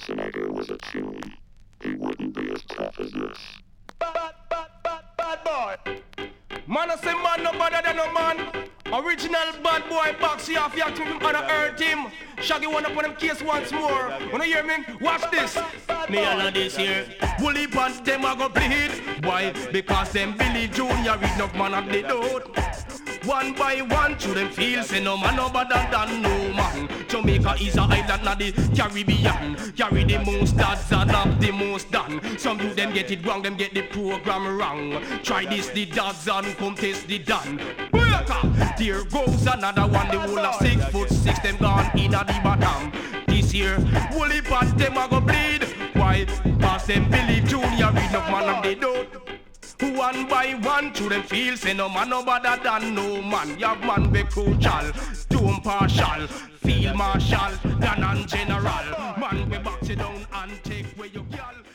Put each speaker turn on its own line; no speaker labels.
Schwarzenegger was a tune, he wouldn't be as tough as this.
Bad boy. Man, I say man no better than no man. Original bad boy box you off your team on the earth team. Shaggy one up on them case once more. Wanna hear me? Watch this. Me all of this here. Bully pants them a go bleed. Why? Because them Billy Junior enough man of the dope. One by one to them feel say no man no better than no man. Jamaica is a island of the Caribbean. Carry the most dads and have the most done. Some you them get it wrong, them get the program wrong. Try this the dads and come test the done. There goes another one, the whole of 6'6", them gone in a the bottom. This year, woolly pants them a go bleed. Why? Cause them Billy Junior enough man of the dope. One by one to them feel say no man no better than no man. You have man be crucial, too impartial, field marshal, than and general. Man we box it down and take where you girl.